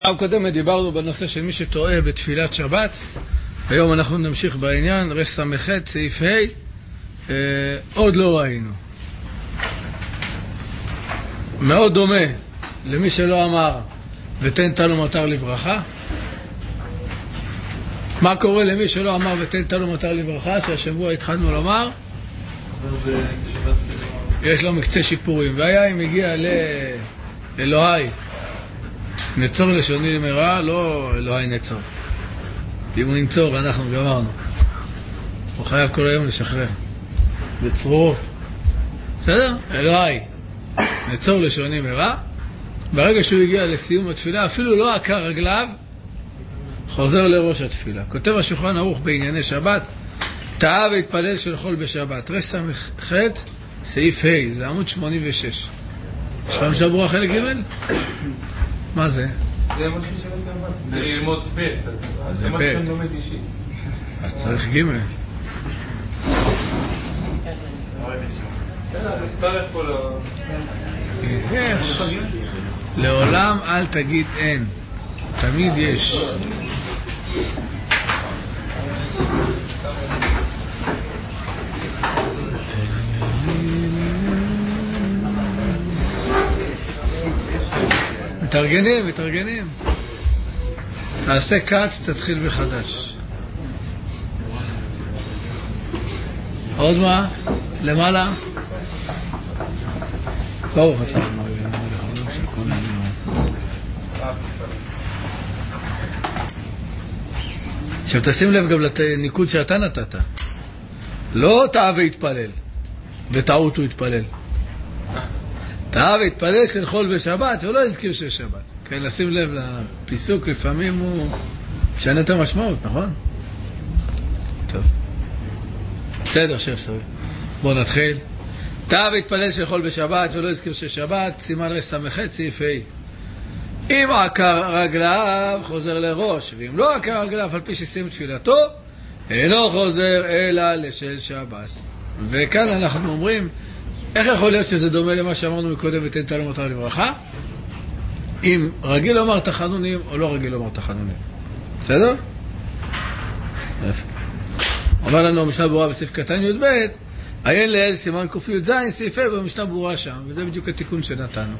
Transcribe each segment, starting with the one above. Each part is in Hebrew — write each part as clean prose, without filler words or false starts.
פעם קודמת דיברנו בנושא של מי שטועה בתפילת שבת. היום אנחנו נמשיך בעניין, רש ס"ח סעיף ה'. עוד לא ראינו. מאוד דומה למי שלא אמר ותן תנו מטר לברכה. מה קורה למי שלא אמר ותן תנו מטר לברכה, שהשבוע התחלנו לומר? יש לו מקצה שיפורים. והיה אם הגיע לאלוהי נצור לשוני למראה, לא אלוהי נצור. אם הוא נצור, אנחנו גמרנו. הוא חייב כל היום לשחרר בצרורות. בסדר? אלוהי נצור לשוני מראה. ברגע שהוא הגיע לסיום התפילה, אפילו לא עקר רגליו, חוזר לראש התפילה. כותב השולחן ערוך בענייני שבת, טעה והתפלל של חול בשבת. רש ס"ח סעיף ה', זה עמוד 86. יש פעם שבוע חלק ג'? מה זה? זה מה ששאלת, זה ללמוד ב', אז זה מה שאני לומד אישי. אז צריך ג'. נצטרף פה יש. לעולם אל תגיד אין, תמיד יש. מתארגנים. תעשה קאט, תתחיל מחדש. עוד מה? למעלה? ברוך אתה. עכשיו תשים לב גם לניקוד שאתה נתת. לא טעה והתפלל. בטעות הוא התפלל. טעה והתפלל של חול בשבת, הוא לא הזכיר של שבת. כן, לשים לב לפיסוק, לפעמים הוא משנה את המשמעות, נכון? טוב. בסדר, שב סורי. בואו נתחיל. טעה והתפלל של חול בשבת, ולא הזכיר של שבת, סימן רש ס"ח סעיף ה'. אם עקר רגליו, חוזר לראש, ואם לא עקר רגליו, על פי שסיים תפילתו, אינו חוזר אלא לשל שבת. וכאן אנחנו אומרים, איך יכול להיות שזה דומה למה שאמרנו מקודם ותן תנו מטר לברכה? אם רגיל לומר תחנונים או לא רגיל לומר תחנונים. בסדר? יפה. אומר לנו המשנה ברורה בסעיף קטן י"ב, עיין לאל סימן ק"ז סעיף ה' במשנה ברורה שם, וזה בדיוק התיקון שנתנו.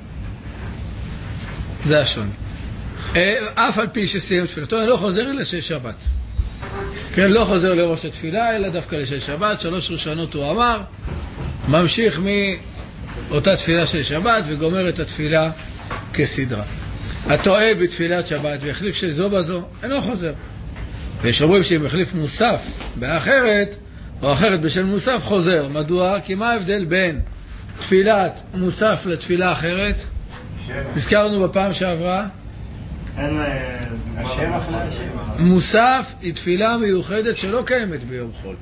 זה השוני. אף על פי שסיים תפילתו, לא חוזר אלא של שבת. כן, לא חוזר לראש התפילה, אלא דווקא לשל שבת. 3 ראשונות הוא אמר, ממשיך מאותה תפילה של שבת וגומר את התפילה כסדרה. הטועה בתפילת שבת והחליף של זו בזו, אינו חוזר. ויש אומרים שאם החליף מוסף באחרת, או אחרת בשל מוסף, חוזר. מדוע? כי מה ההבדל בין תפילת מוסף לתפילה אחרת? הזכרנו בפעם שעברה. אין השם אחרי השם. מוסף היא תפילה מיוחדת שלא קיימת ביום חול.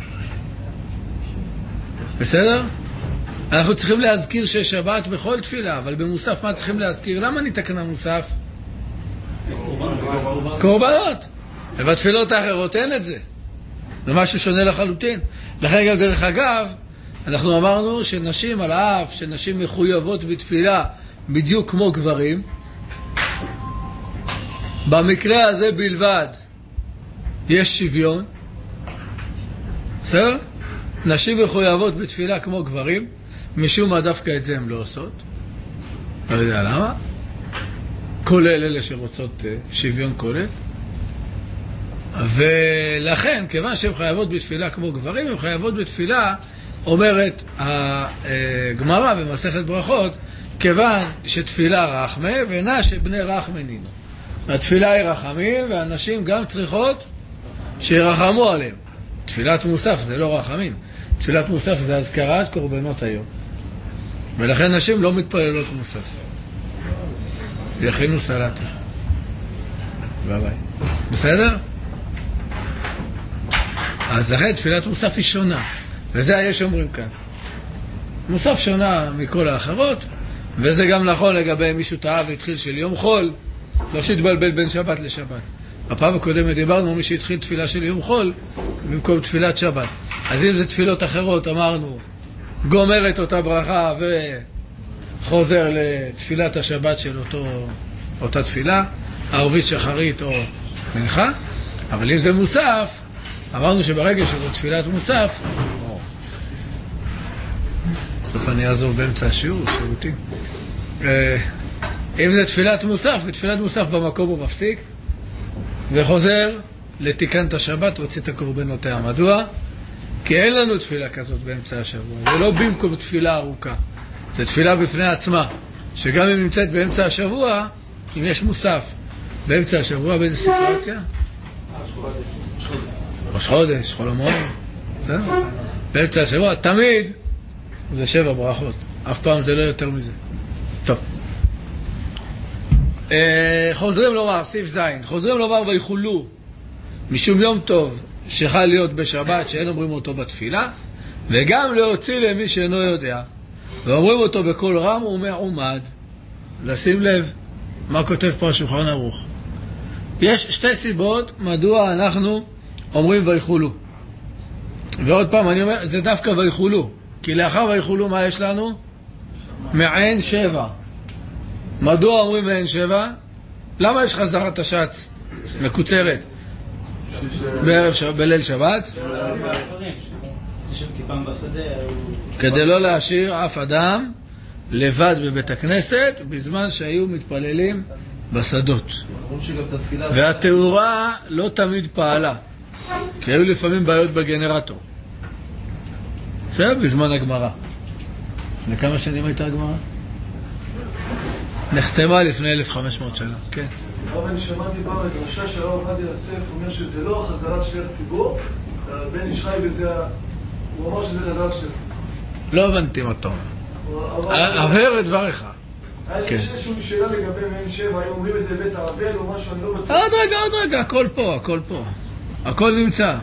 בסדר? אנחנו צריכים להזכיר ששבת בכל תפילה, אבל במוסף מה צריכים להזכיר? למה נתקנה מוסף? קורבנות. ובתפילות האחרות אין את זה. זה משהו שונה לחלוטין. לכן גם דרך אגב, אנחנו אמרנו שנשים על האף, שנשים מחויבות בתפילה בדיוק כמו גברים, במקרה הזה בלבד יש שוויון. בסדר? נשים מחויבות בתפילה כמו גברים, משום מה דווקא את זה הן לא עושות. לא יודע למה. כולל אלה שרוצות שוויון כולל. ולכן, כיוון שהן חייבות בתפילה כמו גברים, הן חייבות בתפילה, אומרת הגמרא במסכת ברכות, כיוון שתפילה רחמה ואינה שבני רחמה נינו. התפילה היא רחמים, והנשים גם צריכות שירחמו עליהם. תפילת מוסף זה לא רחמים. תפילת מוסף זה הזכרת קורבנות היום. ולכן נשים לא מתפללות מוסף. יכינו סלטה. ביי ביי. בסדר? אז לכן תפילת מוסף היא שונה. וזה יש אומרים כאן. מוסף שונה מכל האחרות, וזה גם נכון לגבי מישהו טעה והתחיל של יום חול, לא שהתבלבל בין שבת לשבת. הפעם הקודמת דיברנו מי שהתחיל תפילה של יום חול במקום תפילת שבת. אז אם זה תפילות אחרות, אמרנו, גומר את אותה ברכה חוזר לתפילת השבת של אותה תפילה. ערבית שחרית או מנחה, אבל אם זה מוסף, אמרנו שברגע שזו תפילת מוסף, בסוף אני אעזוב באמצע השיעור, שירותים. אם זה תפילת מוסף, ותפילת מוסף במקום הוא מפסיק, וחוזר לתיקן את השבת, רצית קורבנותיה. מדוע? כי אין לנו תפילה כזאת באמצע השבוע. זה לא במקום תפילה ארוכה. זה תפילה בפני עצמה, שגם אם נמצאת באמצע השבוע, אם יש מוסף באמצע השבוע, באיזה סיטואציה? ראש חודש, חול המועד. בסדר? באמצע השבוע, תמיד זה 7 ברכות. אף פעם זה לא יותר מזה. טוב. חוזרים לומר, סעיף זין, חוזרים לומר ויחולו משום יום טוב שחל להיות בשבת שאין אומרים אותו בתפילה, וגם להוציא למי שאינו יודע ואומרים אותו בקול רם ומעומד. לשים לב מה כותב פה השולחן ערוך. יש 2 סיבות מדוע אנחנו אומרים ויחולו, ועוד פעם אני אומר, זה דווקא ויחולו, כי לאחר ויחולו מה יש לנו? מעין 7. מדוע אומרים מעין 7? למה יש חזרת השץ מקוצרת בליל שבת? כדי לא להשאיר אף אדם לבד בבית הכנסת בזמן שהיו מתפללים בשדות. והתאורה לא תמיד פעלה, כי היו לפעמים בעיות בגנרטור. זה בזמן הגמרא. לכמה שנים הייתה הגמרא? נחתמה לפני 1500 שנה. כן. אבל אני שמעתי פעם את ראשה של הרב עובדיה יוסף אומר שזה לא חזרת שליח ציבור, בן ישחי בזה, הוא אמר שזה חזרת שליח ציבור. לא הבנתי מה אתה אומר. הבהר את דבריך. יש איזושהי שאלה לגבי מעין 7, האם אומרים את זה בית העבל או משהו, אני לא בטוח. עוד רגע, הכל פה, הכל פה. הכל נמצא.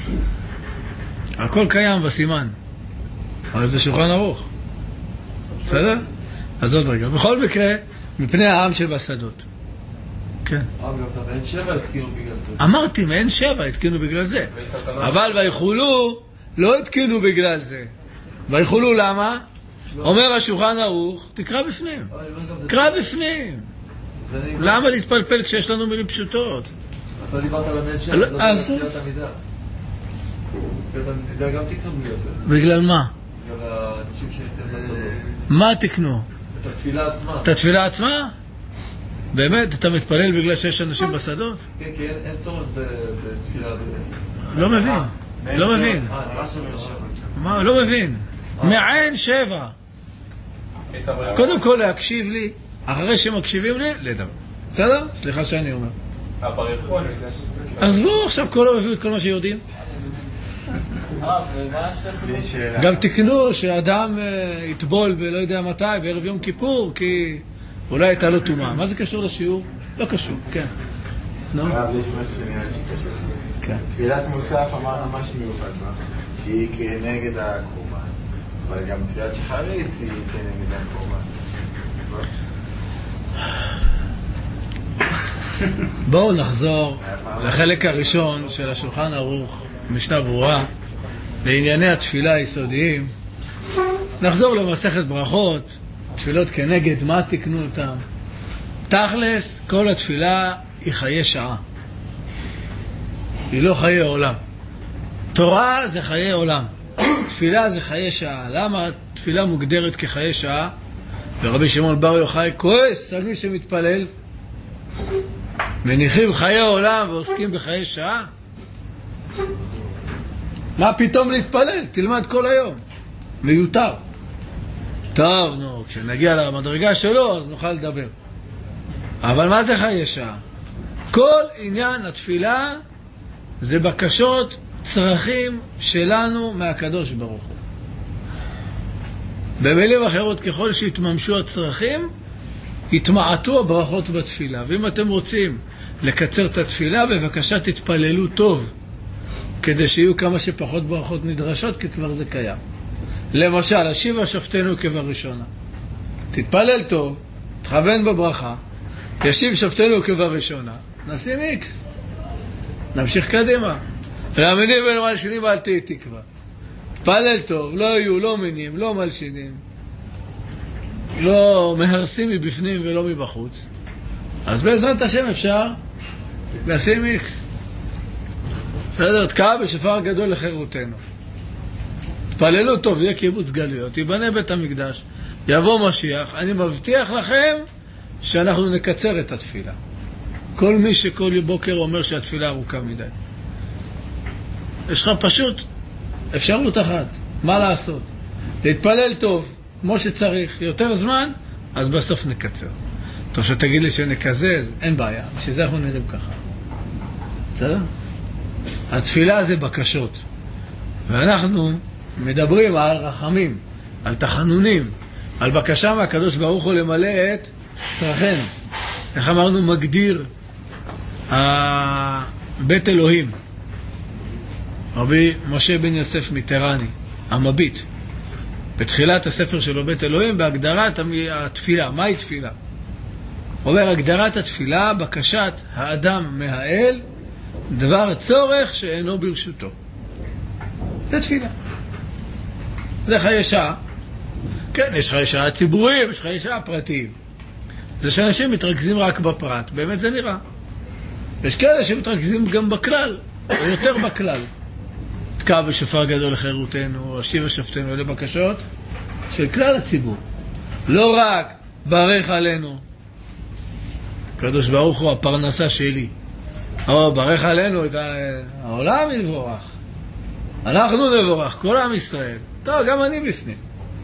הכל קיים בסימן. אבל זה שולחן ערוך. בסדר? אז עוד רגע. בכל מקרה, מפני העם שבשדות. כן. מעין 7 התקינו בגלל זה. אמרתי, מעין 7 התקינו בגלל זה. אבל ויחולו לא התקינו בגלל זה. ויחולו למה? אומר השולחן ערוך, תקרא בפנים. תקרא בפנים. למה להתפלפל כשיש לנו מילים פשוטות? אתה דיברת על המעין 7, לא על תפילת עמידה. תפילת עמידה גם תקנו בגלל זה. בגלל מה? בגלל האנשים שנמצאים בשדות. מה תקנו? את התפילה עצמה. את התפילה עצמה? באמת? אתה מתפלל בגלל שיש אנשים בשדות? כן, כי אין צורך בתפילה. לא מבין. לא מבין. מה? לא מבין. מעין 7. קודם כל להקשיב לי, אחרי שמקשיבים לי, לדבר. בסדר? סליחה שאני אומר. עזבו עכשיו כל הביאו את כל מה שיודעים. גם תקנו שאדם יטבול ולא יודע מתי, בערב יום כיפור, כי אולי הייתה לו טומאה. מה זה קשור לשיעור? לא קשור, כן. הרב, יש משהו שנראה שקשור. תפילת מוסף אמרנו משהו מיוחד בה, שהיא כנגד הקורבן, אבל גם תפילת שחרית היא כנגד הקורבן. בואו נחזור לחלק הראשון של השולחן ערוך, משנה ברורה, לענייני התפילה היסודיים. נחזור למסכת ברכות, תפילות כנגד, מה תקנו אותם? תכלס, כל התפילה היא חיי שעה. היא לא חיי עולם. תורה זה חיי עולם. תפילה זה חיי שעה. למה תפילה מוגדרת כחיי שעה? ורבי שמעון בר יוחאי כועס על מי שמתפלל. מניחים חיי עולם ועוסקים בחיי שעה? מה פתאום להתפלל? תלמד כל היום. מיותר. טוב, נו, כשנגיע למדרגה שלו, אז נוכל לדבר. אבל מה זה חיי שעה? כל עניין התפילה זה בקשות, צרכים שלנו מהקדוש ברוך הוא. במילים אחרות, ככל שהתממשו הצרכים, התמעטו הברכות בתפילה. ואם אתם רוצים לקצר את התפילה, בבקשה תתפללו טוב, כדי שיהיו כמה שפחות ברכות נדרשות, כי כבר זה קיים. למשל, השיבה שופטנו כבראשונה. תתפלל טוב, תכוון בברכה, תשיב שופטנו כבראשונה, נשים איקס. נמשיך קדימה. להמינים ולמלשינים אל תהי תקווה. תפלל טוב, לא יהיו, לא מינים, לא מלשינים, לא מהרסים מבפנים ולא מבחוץ. אז בעזרת השם אפשר לשים איקס. בסדר, תקע בשופר גדול לחירותנו. תפללו טוב, יהיה קיבוץ גלויות, ייבנה בית המקדש, יבוא משיח. אני מבטיח לכם שאנחנו נקצר את התפילה. כל מי שכל בוקר אומר שהתפילה ארוכה מדי. יש לך פשוט אפשרות אחת, מה לעשות? להתפלל טוב, כמו שצריך, יותר זמן, אז בסוף נקצר. טוב, שתגיד לי שנקזז, אין בעיה, בשביל זה אנחנו נראים ככה. בסדר? התפילה זה בקשות. ואנחנו מדברים על רחמים, על תחנונים, על בקשה מהקדוש ברוך הוא למלא את צרכינו. איך אמרנו, מגדיר בית אלוהים, רבי משה בן יוסף מטרני, המביט, בתחילת הספר שלו בית אלוהים, בהגדרת התפילה. מהי תפילה? אומר, הגדרת התפילה, בקשת האדם מהאל דבר צורך שאינו ברשותו. זה תפילה. זה חיי שעה. כן, יש חיי שעה ציבוריים, יש חיי שעה פרטיים. זה שאנשים מתרכזים רק בפרט, באמת זה נראה. יש כאלה שמתרכזים גם בכלל, או יותר בכלל. תקע בשופר גדול לחירותנו, הושיב ושופטנו, אלה בקשות של כלל הציבור. לא רק ברך עלינו, הקדוש ברוך הוא הפרנסה שלי, אבל ברך עלינו את העולם יבורך, אנחנו נבורך, כל עם ישראל. טוב, גם אני בפנים.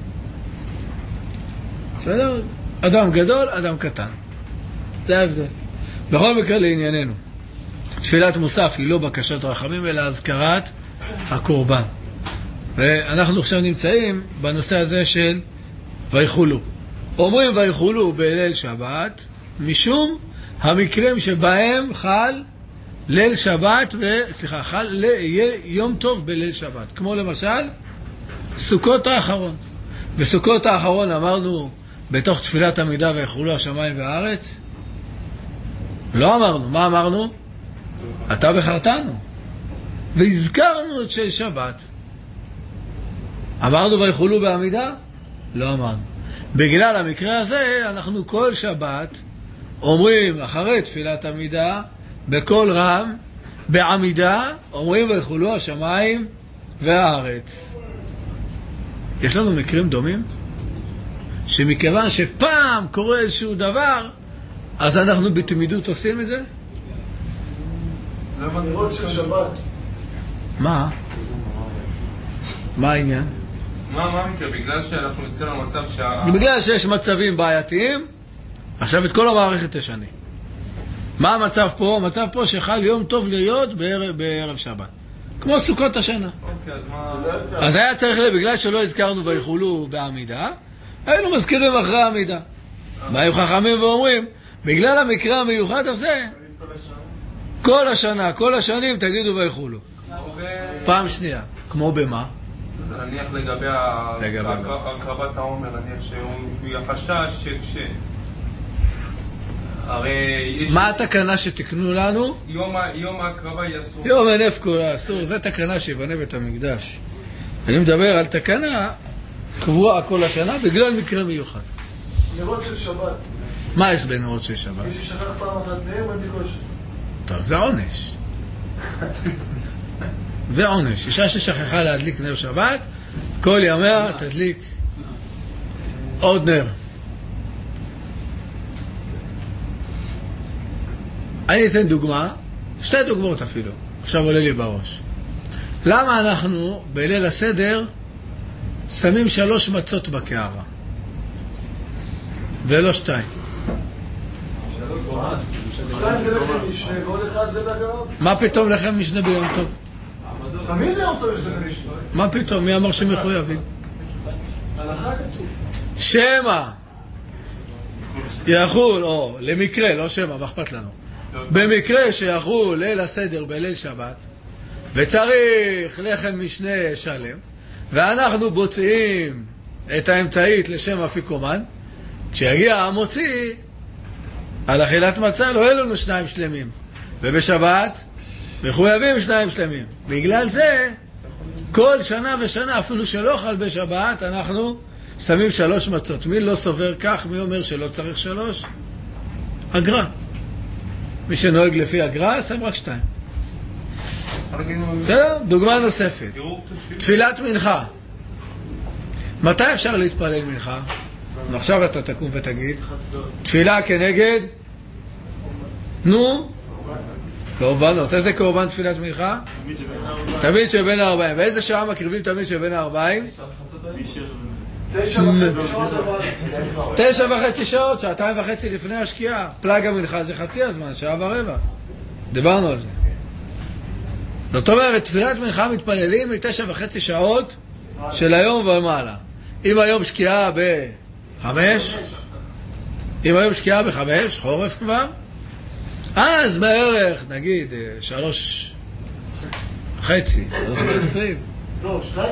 בסדר? אדם גדול, אדם קטן. זה ההבדל. בכל מקרה לענייננו, תפילת מוסף היא לא בקשת רחמים, אלא הזכרת הקורבן. ואנחנו עכשיו נמצאים בנושא הזה של ויחולו. אומרים ויחולו בליל שבת, משום המקרים שבהם חל ליל שבת, חל יום טוב בליל שבת. כמו למשל, סוכות האחרון. בסוכות האחרון אמרנו, בתוך תפילת עמידה ויחולו השמיים והארץ? לא אמרנו. מה אמרנו? אתה בחרתנו. והזכרנו את של שבת. אמרנו ויחולו בעמידה? לא אמרנו. בגלל המקרה הזה, אנחנו כל שבת אומרים אחרי תפילת עמידה, בכל רם, בעמידה, אומרים ויחולו השמיים והארץ. יש לנו מקרים דומים? שמכיוון שפעם קורה איזשהו דבר, אז אנחנו בתמידות עושים את זה? זה המנהרות של שבת. מה? מה העניין? מה המקרה? בגלל שאנחנו יוצאים למצב בגלל שיש מצבים בעייתיים, עכשיו את כל המערכת תשנה. מה המצב פה? המצב פה שחל יום טוב להיות בערב שבת. כמו סוכות השנה. אוקיי, אז מה... אז היה צריך בגלל שלא הזכרנו ויחולו בעמידה, היינו מזכירים אחרי העמידה. מה היו חכמים ואומרים? בגלל המקרה המיוחד הזה, כל השנה, כל השנים תגידו ויחולו. פעם שנייה. כמו במה? נניח לגבי הקרבת העומר, נניח שהוא יחשש הרי מה התקנה שתקנו לנו? יום ההקרבה יסור. יום הנף כולה אסור, זה תקנה שיבנה בית המקדש. אני מדבר על תקנה קבועה כל השנה בגלל מקרה מיוחד. נרות של שבת. מה יש בנרות של שבת? מי ששכח פעם אחת נר, אני קושי. טוב, זה עונש. זה עונש. אישה ששכחה להדליק נר שבת, כל ימיה תדליק עוד נר. אני אתן דוגמה, שתי דוגמאות אפילו, עכשיו עולה לי בראש. למה אנחנו בליל הסדר שמים 3 מצות בקערה ולא 2? 2 זה לחם משנה ועוד 1 זה בקערה? מה פתאום לחם משנה ביום טוב? תמיד ליום טוב יש לחם משנה. מה פתאום? מי אמר שמחויבים? הלכה כתוב. שמא יחול, או למקרה, לא שמא, מה אכפת לנו? במקרה שיחול ליל הסדר בליל שבת וצריך לחם משנה שלם ואנחנו בוצעים את האמצעית לשם אפיקומן, כשיגיע המוציא על אכילת מצה לא יהיו לנו 2 שלמים, ובשבת מחויבים 2 שלמים. בגלל זה כל שנה ושנה, אפילו שלא חל בשבת, אנחנו שמים 3 מצות. מי לא סובר כך? מי אומר שלא צריך 3? אגרה. מי שנוהג לפי הגר"א, שם רק 2. בסדר? דוגמה נוספת. תפילת מנחה. מתי אפשר להתפלל מנחה? עכשיו אתה תקום ותגיד. תפילה כנגד? נו? קורבנות. איזה קורבן תפילת מנחה? תמיד שבין 40. ואיזה שעה מקריבים תמיד שבין 40? 9.5 שעות, 2.5 לפני השקיעה. פלג המנחה זה חצי הזמן, 1.15 שעות. דיברנו על זה. זאת אומרת, תפילת מנחה מתפללים מ9.5 שעות של היום ומעלה. אם היום שקיעה ב5, חורף כבר, אז בערך, נגיד, 3.5, 3.20. לא, 2.5.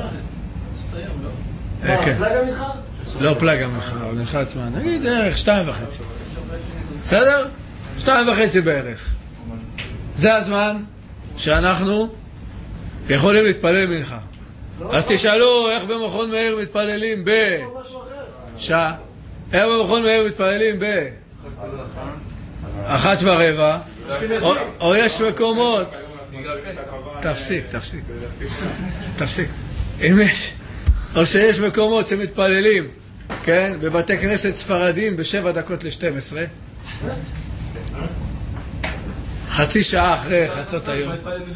כן. פלג המנחה? לא פלג המנחה, המנחה עצמה. נגיד, ערך 2.5. בסדר? 2.5 בערך. זה הזמן שאנחנו יכולים להתפלל מנחה. אז תשאלו איך במכון מאיר מתפללים שעה. איך במכון מאיר מתפללים 1:15. או יש מקומות. תפסיק. אם יש, או שיש מקומות שמתפללים, כן, בבתי כנסת ספרדים ב7:50. חצי שעה אחרי חצות היום.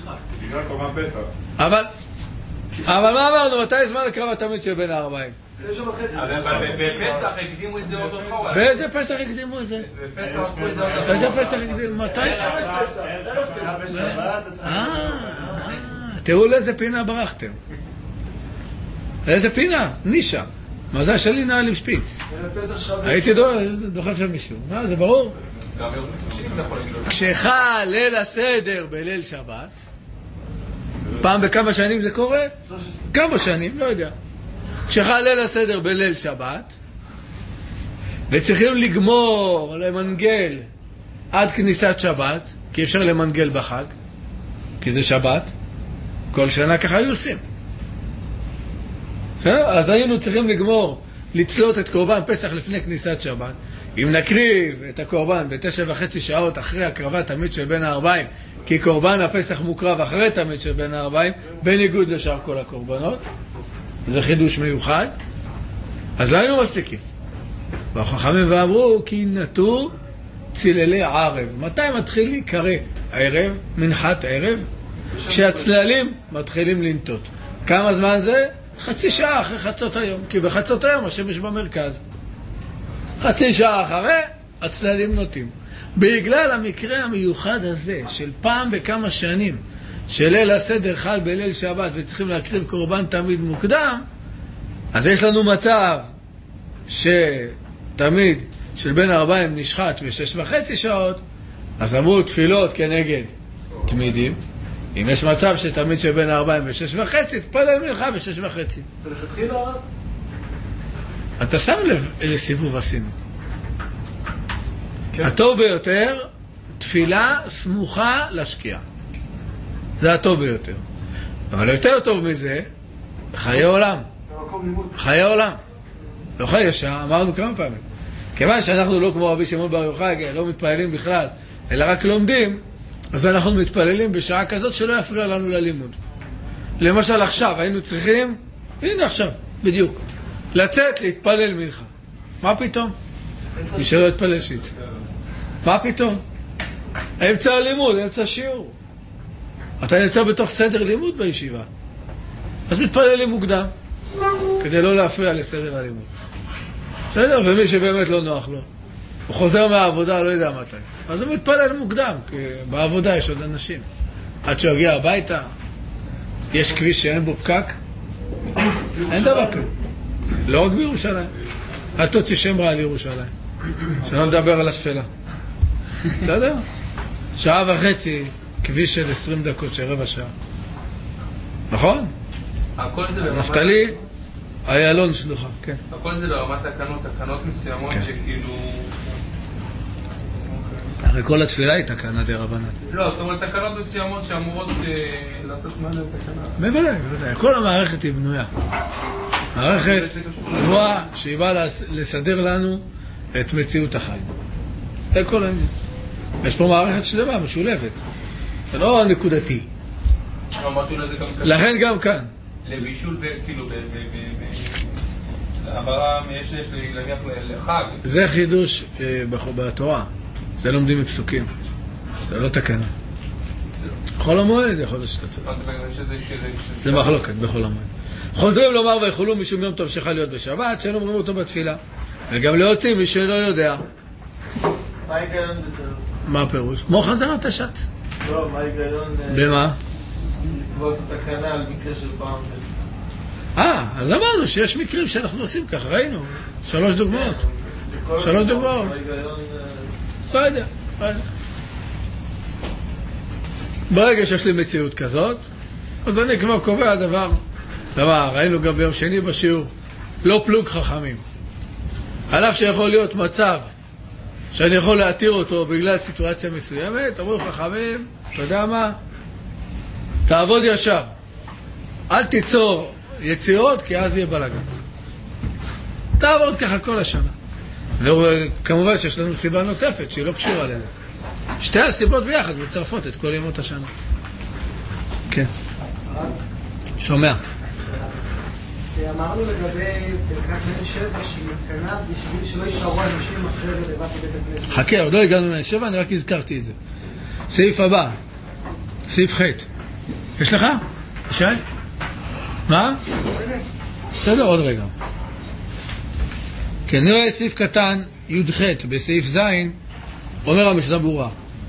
אבל מה אמרנו? מתי זמן הקרבה תמיד שבין 40? 9.5. בפסח הקדימו את זה עוד אחורה. באיזה פסח הקדימו את זה? באיזה פסח הקדימו? מתי? תראו לאיזה פינה ברחתם. לאיזה פינה? נישה. מזל שלי נעל עם שפיץ. הייתי דוחף של מישהו. זה ברור? כשחל ליל הסדר בליל שבת, פעם בכמה שנים זה קורה? כמה שנים, לא יודע. כשחל ליל הסדר בליל שבת, וצריכים לגמור, למנגל עד כניסת שבת, כי אפשר למנגל בחג, כי זה שבת, כל שנה ככה היו עושים. אז היינו צריכים לגמור, לצלות את קורבן פסח לפני כניסת שבת. אם נקריב את הקורבן ב9.5 שעות אחרי הקרבת תמיד של בין 40, כי קורבן הפסח מוקרב אחרי תמיד של בין 40, בניגוד לשאר כל הקורבנות, זה חידוש מיוחד, אז לא היינו מספיקים. והחכמים ואמרו, כי נטו צללי ערב. מתי מתחיל להיקרא ערב, מנחת ערב? כשהצללים מתחילים לנטות. כמה זמן זה? חצי שעה אחרי חצות היום, כי בחצות היום השמש במרכז. חצי שעה אחרי הצללים נוטים. בגלל המקרה המיוחד הזה של פעם בכמה שנים של ליל הסדר חל בליל שבת וצריכים להקריב קורבן תמיד מוקדם, אז יש לנו מצב שתמיד של בין 40 נשחט ב6.5 שעות, אז אמרו תפילות כנגד תמידים. אם יש מצב שתמיד של בין 40 ו6.5, תפלל מנחה ב6.5. ולכתחילה הרב? אתה שם לב איזה סיבוב עשינו. הטוב ביותר, תפילה סמוכה לשקיעה. זה הטוב ביותר. אבל יותר טוב מזה, חיי עולם. חיי עולם. לא חיי שעה, אמרנו כמה פעמים. כיוון שאנחנו לא כמו רבי שמעון בר יוחאי, לא מתפללים בכלל, אלא רק לומדים, אז אנחנו מתפללים בשעה כזאת שלא יפריע לנו ללימוד. למשל עכשיו, היינו צריכים, הנה עכשיו, בדיוק, לצאת להתפלל מנחה. מה פתאום? מי שלא יתפלל שיצא. מה פתאום? אמצע הלימוד, אמצע שיעור. אתה נמצא בתוך סדר לימוד בישיבה. אז מתפללים מוקדם, כדי לא להפריע לסדר הלימוד. בסדר? ומי שבאמת לא נוח לו, הוא חוזר מהעבודה, לא יודע מתי. אז הוא מתפלל מוקדם, כי בעבודה יש עוד אנשים. עד שיגיע הביתה, יש כביש שאין בו פקק, אין דבר כזה. לא רק בירושלים. אל תוציא שם רע על ירושלים. שלא נדבר על השפלה. בסדר? 1.5 שעה, כביש של 20 דקות, של רבע שעה. נכון? נפתלי, איילון שלוחה, כן. הכל זה ברמת תקנות מסוימות שכאילו... הרי כל התפילה היא תקנה די רבנן. לא, זאת אומרת תקנות מסוימות שאמורות לתת מעלה לתקנה. בוודאי. כל המערכת היא בנויה. מערכת גבוהה שהיא באה לסדר לנו את מציאות החיים. זה כל העניין. יש פה מערכת שלמה, משולבת. זה לא נקודתי. לכן גם כאן. לבישול, כאילו, העברה יש להניח לחג. זה חידוש בתורה. זה לומדים מפסוקים. זה לא תקנה. בכל המועד יכול להיות שאתה צודק. זה מחלוקת בכל המועד. חוזרים לומר ויכולו משום יום טוב שחל להיות בשבת, שאין אומרים אותו בתפילה. וגם להוציא מי שלא יודע. מה ההיגיון בזה? מה הפירוש? כמו חזרת השץ. לא, מה ההיגיון? במה? לקבוע את התקנה על מקרה של פעם. אז אמרנו שיש מקרים שאנחנו עושים ככה, ראינו. 3 דוגמאות. 3 דוגמאות. לא יודע. ברגע שיש לי מציאות כזאת, אז אני כבר קובע דבר. ראינו גם ביום שני בשיעור, לא פלוג חכמים. על אף שיכול להיות מצב שאני יכול להתיר אותו בגלל סיטואציה מסוימת, אמרו חכמים, אתה יודע מה? תעבוד ישר. אל תיצור יציאות, כי אז יהיה בלגן. תעבוד ככה כל השנה. וכמובן שיש לנו סיבה נוספת שהיא לא קשורה לזה. 2 הסיבות ביחד מצרפות את כל ימות השנה. כן. שומע. אמרנו לגבי ברכת מעין 7 שהיא מתקנה בשביל שלא יישארו אנשים אחרי זה לבד בבית הכנסת. חכה, עוד לא הגענו מעין 7, אני רק הזכרתי את זה. סעיף הבא, סעיף ח'. יש לך? ישי? מה? בסדר, עוד רגע. כן, נראה סעיף קטן, י"ח, בסעיף ז', אומר המשנה ברורה.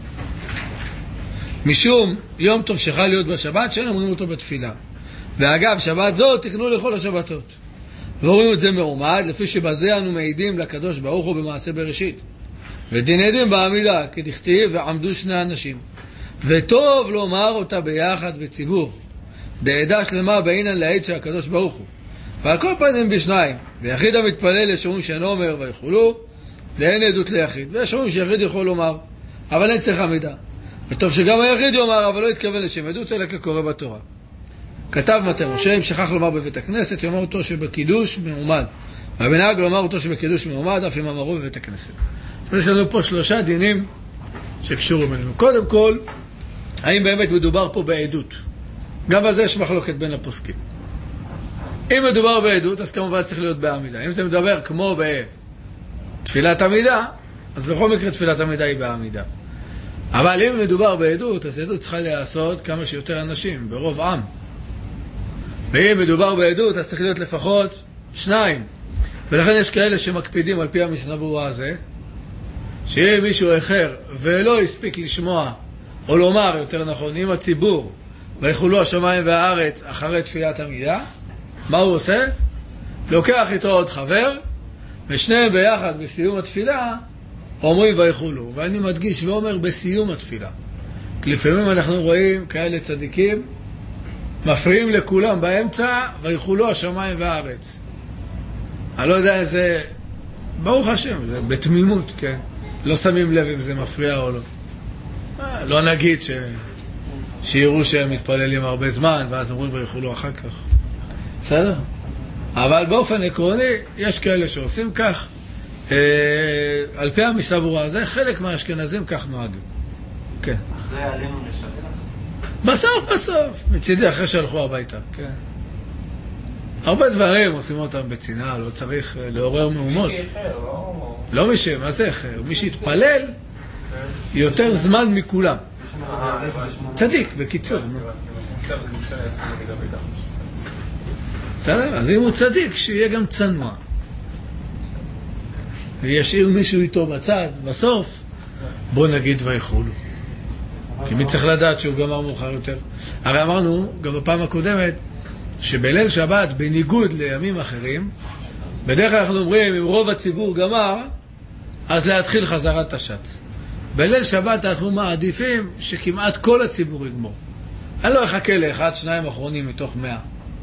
משום יום טוב שחל להיות בשבת, שאין אומרים אותו בתפילה. ואגב, שבת זו תקנו לכל השבתות. ואומרים את זה מעומד, לפי שבזה אנו מעידים לקדוש ברוך הוא במעשה בראשית. ודין עדים בעמידה, כדכתיב, ועמדו 2 אנשים. וטוב לומר אותה ביחד בציבור. דעדה שלמה בעינן לעד של הקדוש ברוך הוא. ועל כל פנים בשניים. ויחיד המתפלל יש אומרים שאינו אומר ויכולו, ואין עדות ליחיד. ויש אומרים שיחיד יכול לומר, אבל אין צריך עמידה. וטוב שגם היחיד יאמר, אבל לא יתכוון לשם עדות, אלא כקורא בתורה. כתב מטה משה, אם שכח לומר בבית הכנסת, יאמר אותו שבקידוש מעומד. והמנהג לומר אותו שבקידוש מעומד, אף אם אמרו בבית הכנסת. יש לנו פה 3 דינים שקשורים אלינו. קודם כל, האם באמת מדובר פה בעדות? גם בזה יש מחלוקת בין הפוסקים. אם מדובר בעדות, אז כמובן צריך להיות בעמידה. אם זה מדבר כמו בתפילת עמידה, אז בכל מקרה תפילת עמידה היא בעמידה. אבל אם מדובר בעדות, אז עדות צריכה לעשות כמה שיותר אנשים, ברוב עם. ואם מדובר בעדות, אז צריך להיות לפחות 2. ולכן יש כאלה שמקפידים על פי המשנה ברורה הזה, שיהיה מישהו אחר ולא הספיק לשמוע, או לומר יותר נכון, עם הציבור, ויכולו השמיים והארץ אחרי תפילת עמידה, מה הוא עושה? לוקח איתו עוד חבר, ושניהם ביחד בסיום התפילה אומרים ויכולו. ואני מדגיש ואומר בסיום התפילה. כי לפעמים אנחנו רואים כאלה צדיקים מפריעים לכולם באמצע, ויכולו השמיים והארץ. אני לא יודע אם זה, ברוך השם, זה בתמימות, כן? לא שמים לב אם זה מפריע או לא. לא נגיד שיראו שהם מתפללים הרבה זמן, ואז אומרים ויכולו אחר כך. בסדר? אבל באופן עקרוני, יש כאלה שעושים כך, על פי המשנה ברורה הזה, חלק מהאשכנזים כך נוהגים. כן. אחרי עלינו לשלח? בסוף, מצידי אחרי שהלכו הביתה, כן. הרבה דברים עושים אותם בצנעה, לא צריך לעורר מהומות. מי שאחר, לא מי מה זה אחר? מי שהתפלל יותר זמן מכולם. צדיק, בקיצור. בסדר? אז אם הוא צדיק, שיהיה גם צנוע. וישאיר מישהו איתו בצד, בסוף, בוא נגיד ויכולו. כי מי צריך לדעת שהוא גמר מאוחר יותר? הרי אמרנו, גם בפעם הקודמת, שבליל שבת, בניגוד לימים אחרים, בדרך כלל אנחנו אומרים, אם רוב הציבור גמר, אז להתחיל חזרת השץ. בליל שבת אנחנו מעדיפים שכמעט כל הציבור יגמור. אני לא אחכה לאחד, 2 אחרונים מתוך 100.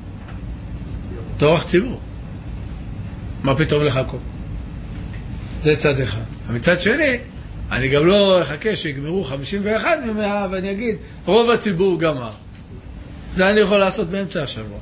תורך ציבור. מה פתאום לחכות? זה צד אחד. מצד שני, אני גם לא אחכה שיגמרו 51 מ-100, ואני אגיד, רוב הציבור גמר. זה אני יכול לעשות באמצע השבוע.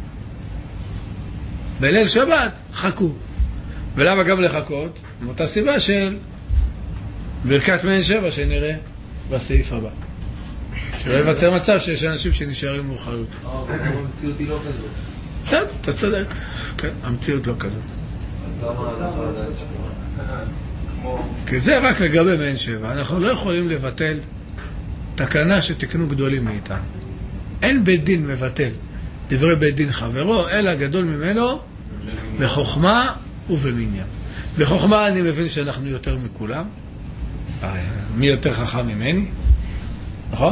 בליל שבת, חכו. ולמה גם לחכות? מאותה סיבה של ברכת מעין שבע שנראה בסעיף הבא. שלא ייווצר מצב שיש אנשים שנשארים מאוחריות. המציאות היא לא כזאת. בסדר, אתה צודק. כן, המציאות לא כזאת. אז למה אנחנו עדיין שכונה? כי זה רק לגבי מעין שבע. אנחנו לא יכולים לבטל תקנה שתקנו גדולים מאיתנו. אין בית דין מבטל דברי בית דין חברו, אלא גדול ממנו בחוכמה ובמניין. בחוכמה אני מבין שאנחנו יותר מכולם. מי יותר חכם ממני? נכון?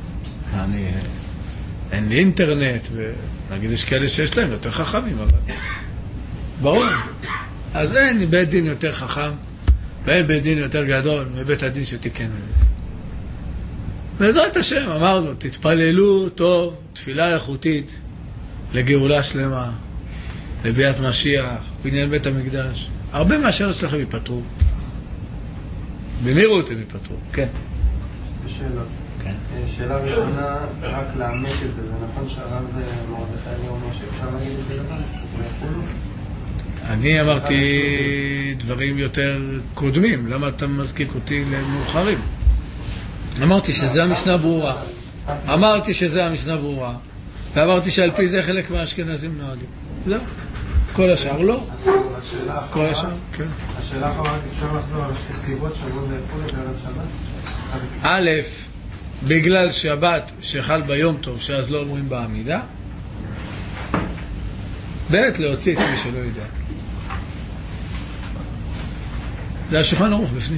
אין לי אינטרנט, ונגיד יש כאלה שיש להם יותר חכמים, אבל ברור. אז אין בית דין יותר חכם, ואין בית דין יותר גדול מבית הדין שתיקן את זה. בעזרת השם, אמרנו, תתפללו טוב, תפילה איכותית, לגאולה שלמה, לביאת משיח, בניין בית המקדש. הרבה מהשאלות שלכם ייפטרו. במהירות הם ייפטרו, כן. שאלות. כן. שאלה ראשונה, רק לאמת את זה, זה נכון שהרב מרדכי אליהו אומר שאפשר להגיד את זה לבד? זה יחולו? אני אמרתי דברים יותר קודמים, למה אתה מזקיק אותי למאוחרים? אמרתי שזה המשנה ברורה. אמרתי שזה המשנה ברורה. ואמרתי שעל פי זה חלק מהאשכנזים נוהגים. זהו. כל השאר לא. כל השאר, כן. השאלה האחרונה, אפשר לחזור על שתי סיבות שאומרים לאכול את ערב שבת? א', בגלל שבת שחל ביום טוב, שאז לא אומרים בעמידה. ב', להוציא את מי שלא יודע. זה השולחן ערוך בפנים.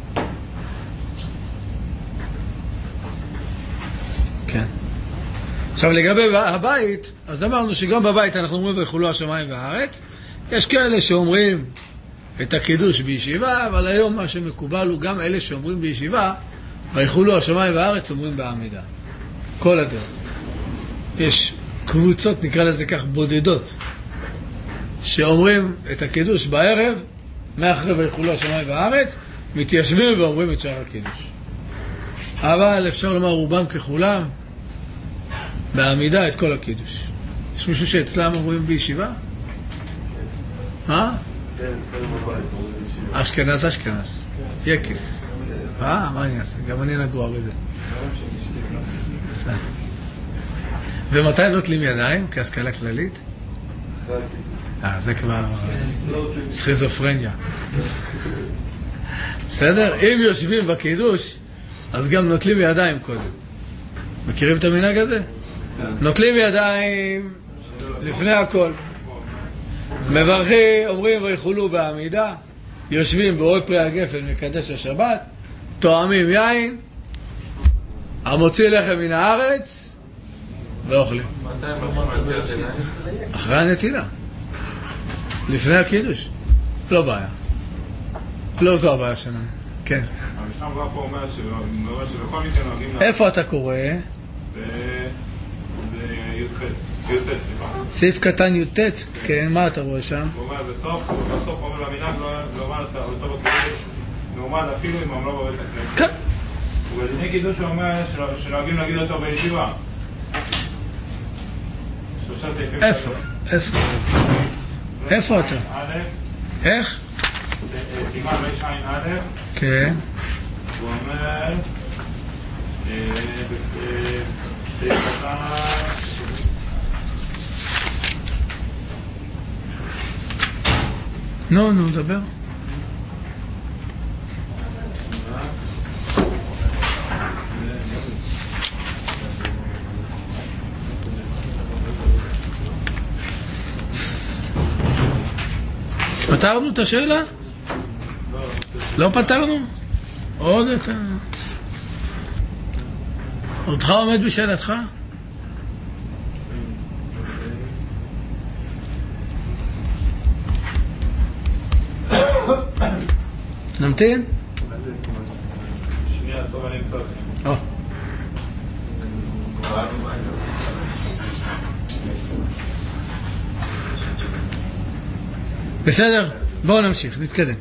כן. עכשיו לגבי הבית, אז אמרנו שגם בבית אנחנו אומרים ויחולו השמיים והארץ. יש כאלה שאומרים את הקידוש בישיבה, אבל היום מה שמקובל הוא גם אלה שאומרים בישיבה ויחולו השמיים והארץ אומרים בעמידה. כל הדרך. יש קבוצות, נקרא לזה כך, בודדות, שאומרים את הקידוש בערב, מאחרי ויחולו השמיים והארץ, מתיישבים ואומרים את שאר הקידוש. אבל אפשר לומר רובם ככולם בעמידה את כל הקידוש. יש מישהו שאצלם אומרים בישיבה? מה? אשכנז. יקס. מה אני אעשה? גם אני נגוע בזה. ומתי נוטלים ידיים? כהשכלה כללית? זה כבר סכיזופרניה. בסדר? אם יושבים בקידוש, אז גם נוטלים ידיים קודם. מכירים את המנהג הזה? נוטלים ידיים לפני הכל. מברכים, אומרים ויחולו בעמידה, יושבים באוהל פרי הגפן מקדש השבת, תואמים יין, המוציא לחם מן הארץ ואוכלים. אחרי הנטילה. לפני הקידוש. לא בעיה. לא זו הבעיה שלנו. כן. המשנה ברורה פה אומר שבכל מקרה נוהגים... איפה אתה קורא? סעיף קטן י"ט, כן, מה אתה רואה שם? הוא אומר, בסוף אומר למנהג, לא אומר אותו בקידוש, נעומד אפילו אם הם לא בבית הכנסת. כן. ובדיני קידוש הוא אומר שנוהגים להגיד אותו בישיבה. 3 סעיפים. איפה אתה? איך? סימן רע"א. כן. הוא אומר, בסעיף קטן... נו, דבר. פתרנו את השאלה? לא פתרנו? עוד אתה... עודך עומד בשאלתך? נמתין? שנייה, טוב, אני אמצא לכם. בסדר? בואו נמשיך, נתקדם.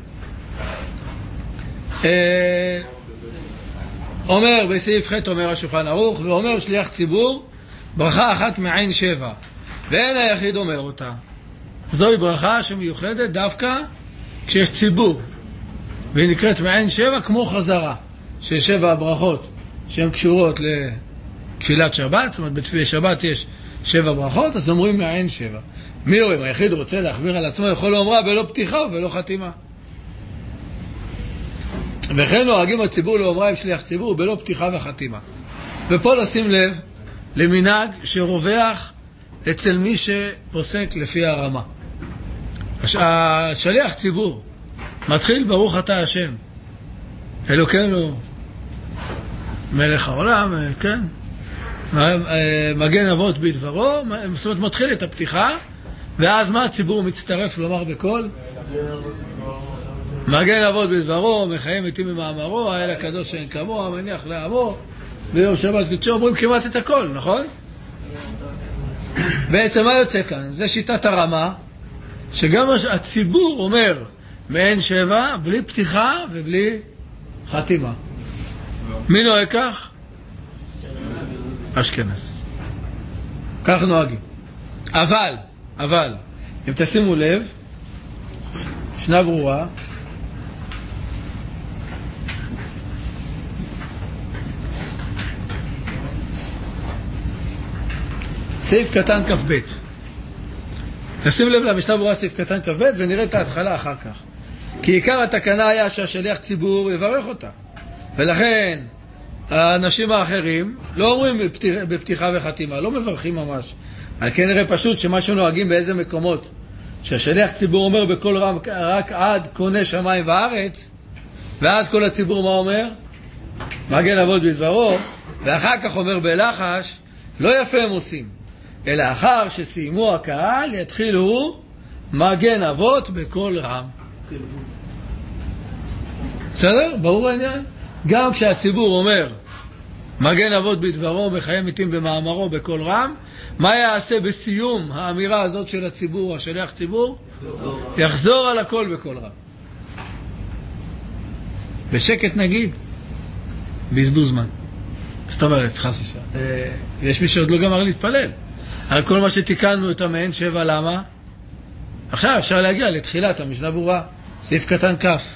אומר בסעיף ח' אומר השולחן ערוך, ואומר שליח ציבור ברכה אחת מעין שבע, ואין היחיד אומר אותה. זוהי ברכה שמיוחדת דווקא כשיש ציבור. והיא נקראת מעין 7 כמו חזרה, של 7 הברכות שהן קשורות לתפילת שבת. זאת אומרת, בתפילת שבת יש 7 ברכות, אז אומרים מעין 7. מי רואה? אם היחיד רוצה להחמיר על עצמו, יכול לומרה בלא פתיחה ולא חתימה. וכן נוהגים הציבור לאומרה עם שליח ציבור בלא פתיחה וחתימה. ופה לשים לב למנהג שרווח אצל מי שפוסק לפי הרמה. השליח ציבור מתחיל ברוך אתה השם אלוקינו מלך העולם, כן, מגן אבות בדברו. זאת אומרת, מתחיל את הפתיחה, ואז מה הציבור מצטרף לומר בקול? מגן אבות בדברו, מחיים מתים במאמרו, האל הקדוש שאין כמוהו, המניח לעמו ביום שבת קדשו. אומרים כמעט את הכל, נכון? בעצם מה יוצא כאן? זה שיטת הרמה, שגם הציבור אומר מעין 7 בלי פתיחה ובלי חתימה. מי נוהג כך? אשכנז. כך נוהגים. אבל, אם תשימו לב, שנה ברורה, סעיף קטן כ"ב. נשים לב למשנה ברורה סעיף קטן כ"ב ונראה את ההתחלה אחר כך. כי עיקר התקנה היה שהשליח ציבור יברך אותה. ולכן האנשים האחרים לא אומרים בפתיחה וחתימה, לא מברכים ממש. על כן נראה פשוט שמה שנוהגים באיזה מקומות, שהשליח ציבור אומר בכל רם רק עד קונה שמיים וארץ, ואז כל הציבור מה אומר? מגן אבות בדברו, ואחר כך אומר בלחש, לא יפה הם עושים, אלא אחר שסיימו הקהל יתחילו מגן אבות בכל רם. בסדר? ברור העניין? גם כשהציבור אומר מגן אבות בדברו, מחיים מתים במאמרו בכל רם, מה יעשה בסיום האמירה הזאת של הציבור, השליח ציבור? יחזור על הכל בכל רם. בשקט נגיד, בזבוז זמן. זאת אומרת, חס ושלום, יש מי שעוד לא גמר להתפלל. על כל מה שתיקנו את המעין 7, למה? עכשיו אפשר להגיע לתחילת המשנה ברורה, סעיף קטן כף.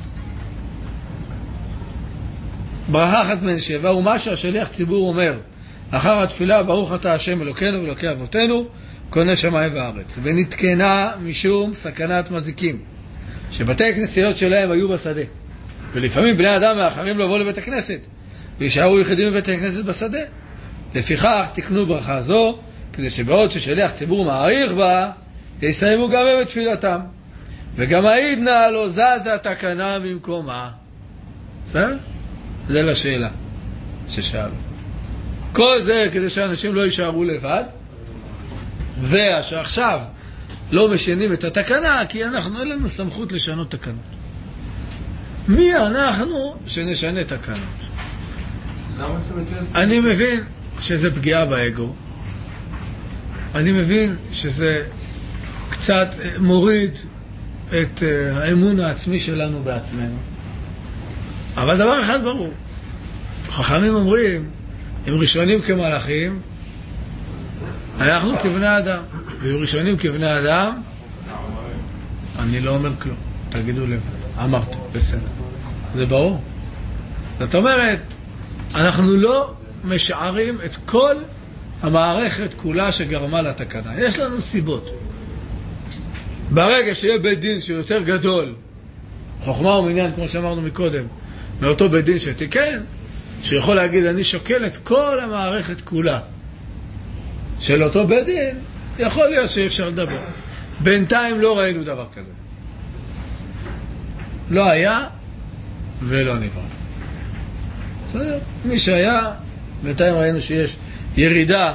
ברכה אחת מעין 7, ומה שהשליח ציבור אומר אחר התפילה, ברוך אתה השם אלוקינו ואלוקי אבותינו קונה שמיים וארץ. ונתקנה משום סכנת מזיקים, שבתי הכנסיות שלהם היו בשדה, ולפעמים בני אדם מאחרים לבוא לבית הכנסת וישארו יחידים בבית הכנסת בשדה. לפיכך תקנו ברכה זו, כדי שבעוד ששליח ציבור מעריך בה, יסיימו גם הם את תפילתם. וגם העידנה לא זזה התקנה במקומה. בסדר? זה לשאלה ששאלו. כל זה כדי שאנשים לא יישארו לבד, ושעכשיו לא משנים את התקנה, כי אנחנו אין לנו סמכות לשנות תקנות. מי אנחנו שנשנה תקנות? אני מבין שזה פגיעה באגו, אני מבין שזה קצת מוריד את האמון העצמי שלנו בעצמנו, אבל דבר אחד ברור, חכמים אומרים, הם ראשונים כמלאכים, אנחנו כבני אדם, והם ראשונים כבני אדם. אני לא אומר כלום, תגידו לבד, אמרת, בסדר, זה ברור. זאת אומרת, אנחנו לא משערים את כל המערכת כולה שגרמה לתקנה. יש לנו סיבות. ברגע שיהיה בית דין שיותר גדול, חוכמה ומניין, כמו שאמרנו מקודם, מאותו בית דין שתיקן, שיכול להגיד, אני שוקל את כל המערכת כולה של אותו בית דין, יכול להיות שאפשר לדבר. בינתיים לא ראינו דבר כזה. לא היה ולא נברא. בסדר? מי שהיה, בינתיים ראינו שיש ירידה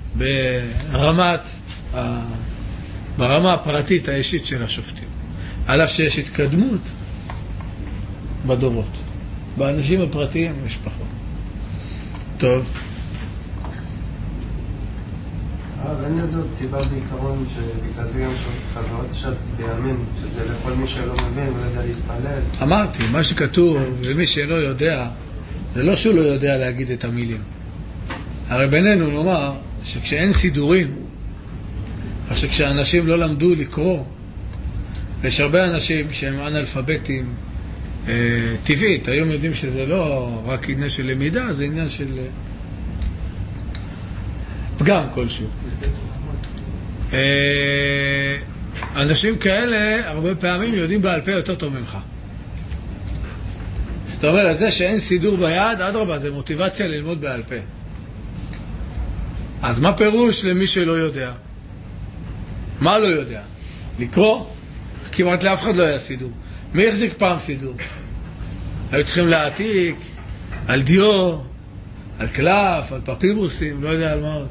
ברמה הפרטית האישית של השופטים. על אף שיש התקדמות בדורות. באנשים הפרטיים יש פחות. טוב. אין לזה עוד סיבה בעיקרון שבגלל זה גם חזרות השץ בימים, שזה לכל מי שלא מבין ולא יודע להתפלל. אמרתי, מה שכתוב, ומי שלא יודע, זה לא שהוא לא יודע להגיד את המילים. הרי בינינו נאמר שכשאין סידורים, אז שכשאנשים לא למדו לקרוא, יש הרבה אנשים שהם אנאלפביתים, טבעית. היום יודעים שזה לא רק עניין של למידה, זה עניין של פגם כלשהו. אנשים כאלה הרבה פעמים יודעים בעל פה יותר טוב ממך. זאת אומרת, זה שאין סידור ביד, אדרבה, זה מוטיבציה ללמוד בעל פה. אז מה פירוש למי שלא יודע? מה לא יודע? לקרוא? כמעט לאף אחד לא היה סידור. מי החזיק פעם סידור? היו צריכים להעתיק על דיו, על קלף, על פפירוסים, לא יודע על מה עוד.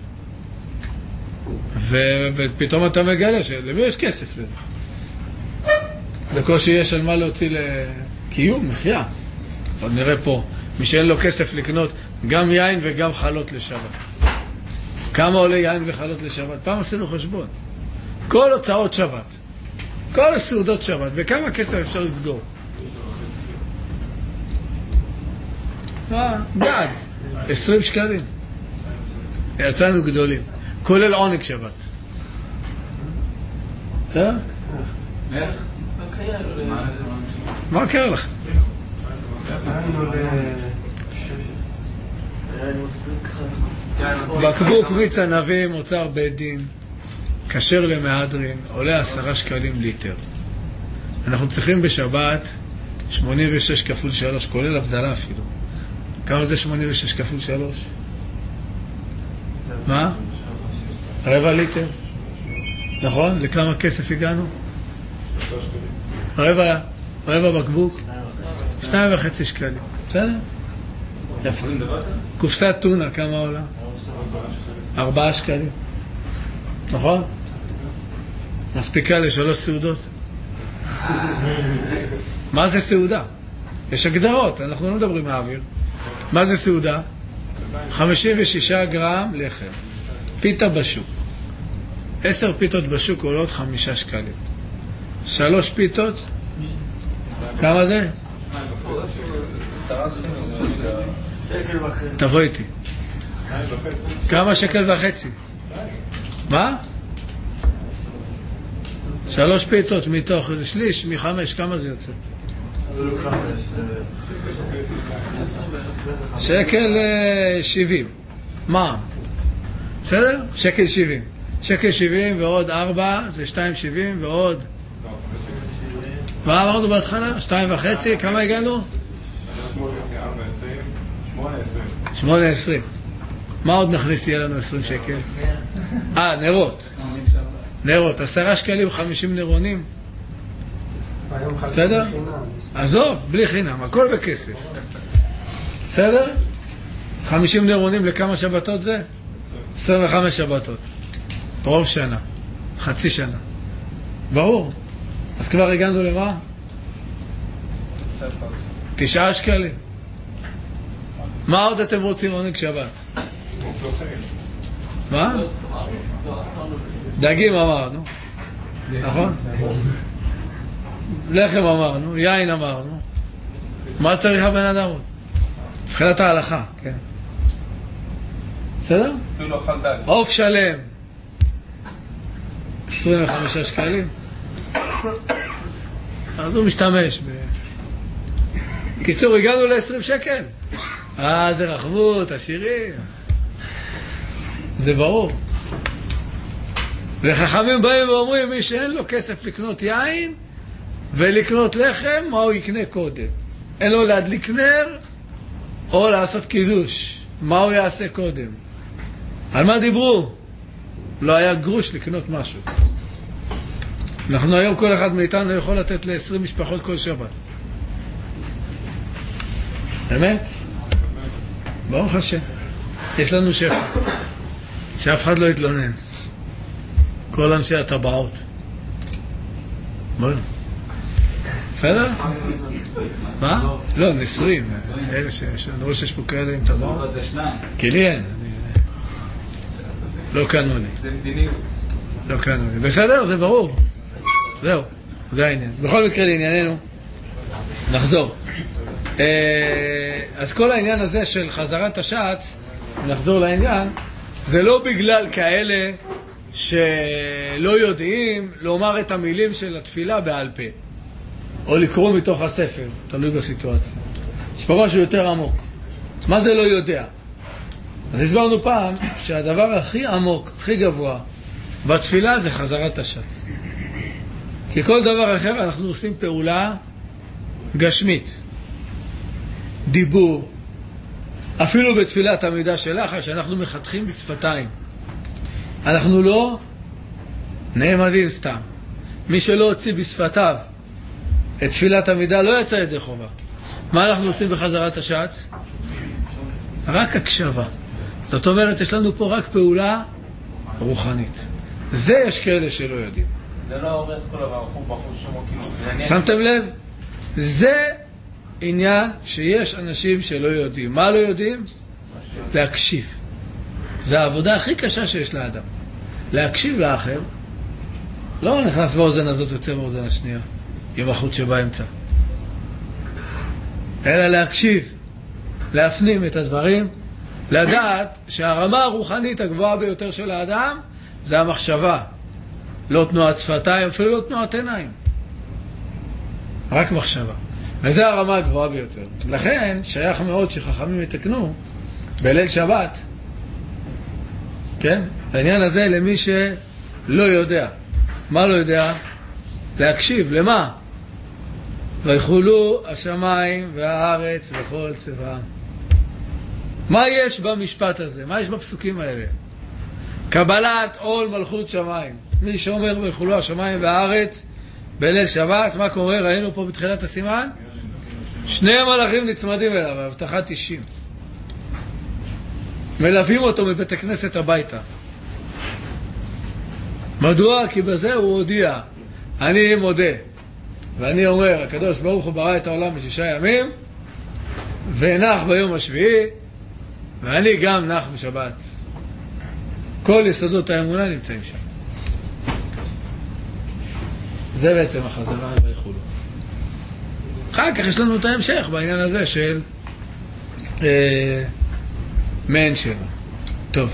ופתאום אתה מגלה שלמי יש כסף לזה? בקושי יש על מה להוציא לקיום, מחיה. עוד נראה פה, מי שאין לו כסף לקנות גם יין וגם חלות לשבת. כמה עולה יין וחלות לשבת? פעם עשינו חשבון. כל הוצאות שבת, כל הסעודות שבת, וכמה כסף אפשר לסגור? גד, 20 שקלים. יצאנו גדולים, כולל עונג שבת. בסדר? איך? מה קרה לך? בקבוק מיץ ענבים, אוצר בית דין, כשר למהדרין, עולה 10 שקלים ליטר. אנחנו צריכים בשבת 86 כפול 3, כולל הבדלה אפילו. כמה זה 86 כפול 3? מה? רבע ליטר. נכון? לכמה כסף הגענו? רבע בקבוק? 2.5 שקלים. בסדר? יפה. קופסת טונה, כמה עולה? 4 שקלים. נכון? מספיקה ל3 סעודות. מה זה סעודה? יש הגדרות, אנחנו לא מדברים מהאוויר. מה זה סעודה? 56 גרם לחם. פיתה בשוק. 10 פיתות בשוק עולות 5 שקלים. 3 פיתות? כמה זה? תבוא איתי. כמה שקל וחצי? מה? 3 פיתות מתוך איזה שליש מ5, כמה זה יוצא? שקל 70. מה? בסדר? שקל 70. שקל 70 ועוד 4 זה 2.70 ועוד. מה אמרנו בהתחלה? 2.5, כמה הגענו? 8.20. מה עוד נכניס יהיה לנו 20 שקל? נרות. נרות, 10 שקלים 50 נרונים. בסדר? עזוב, בלי חינם, הכל בכסף. בסדר? 50 נרונים לכמה שבתות זה? 25 שבתות. רוב שנה. חצי שנה. ברור. אז כבר הגענו למה? 9 שקלים. מה עוד אתם רוצים עונג שבת? מה? דגים אמרנו. נכון? לחם אמרנו, יין אמרנו. מה צריך הבן אדם עוד? מבחינת ההלכה, כן. בסדר? עוף שלם 25 שקלים. אז הוא משתמש קיצור, הגענו ל-20 שקל. זה רחבות, עשירים. זה ברור. וחכמים באים ואומרים, מי שאין לו כסף לקנות יין ולקנות לחם, מה הוא יקנה קודם? אין לו להדליק נר או לעשות קידוש. מה הוא יעשה קודם? על מה דיברו? לא היה גרוש לקנות משהו. אנחנו היום כל אחד מאיתנו יכול לתת ל-20 משפחות כל שבת. באמת? ברוך השם. יש לנו שפע. שאף אחד לא יתלונן. כל אנשי הטבעות. בואו. בסדר? מה? לא, נשואים. אלה שיש. אני רואה שיש פה כאלה עם טבעות. כי אין. לא קנו לי. זה מדיניות. לא קנו לי. בסדר? זה ברור. זהו. זה העניין. בכל מקרה לענייננו. נחזור. אז כל העניין הזה של חזרת השץ, נחזור לעניין, זה לא בגלל כאלה שלא יודעים לומר את המילים של התפילה בעל פה. או לקרוא מתוך הספר, תלוי בסיטואציה. יש פה משהו יותר עמוק. מה זה לא יודע? אז הסברנו פעם שהדבר הכי עמוק, הכי גבוה בתפילה זה חזרת השץ. כי כל דבר אחר אנחנו עושים פעולה גשמית, דיבור, אפילו בתפילת עמידה שלך שאנחנו מחתכים בשפתיים, אנחנו לא נעמדים סתם. מי שלא הוציא בשפתיו את תפילת עמידה לא יצא ידי חובה. מה אנחנו עושים בחזרת השץ? רק הקשבה. זאת אומרת, יש לנו פה רק פעולה רוחנית. זה יש כאלה שלא יודעים. זה לא הורס כל דבר, בחוש שמו כאילו. שמתם לב? זה עניין שיש אנשים שלא יודעים. מה לא יודעים? להקשיב. זה העבודה הכי קשה שיש לאדם. להקשיב לאחר. לא נכנס באוזן הזאת, יוצא באוזן השנייה, עם החוט שבאמצע. אלא להקשיב, להפנים את הדברים, לדעת שהרמה הרוחנית הגבוהה ביותר של האדם זה המחשבה. לא תנועת שפתיים, אפילו לא תנועת עיניים. רק מחשבה. וזה הרמה הגבוהה ביותר. לכן שייך מאוד שחכמים יתקנו בליל שבת, כן? העניין הזה למי שלא יודע. מה לא יודע? להקשיב. למה? ויחולו השמיים והארץ וכל צבאם. מה יש במשפט הזה? מה יש בפסוקים האלה? קבלת עול מלכות שמיים. מי שאומר ויחולו השמיים והארץ בליל שבת, מה קורה? ראינו פה בתחילת הסימן? שני מלאכים נצמדים אליו, הבטחת 90. מלווים אותו מבית הכנסת הביתה. מדוע? כי בזה הוא הודיע, אני מודה, ואני אומר, הקדוש ברוך הוא ברא את העולם ב6 ימים, ונח ביום השביעי, ואני גם נח בשבת. כל יסודות האמונה נמצאים שם. זה בעצם החזרה על ויחולו. אחר כך יש לנו את ההמשך בעניין הזה של מעין שבע. טוב.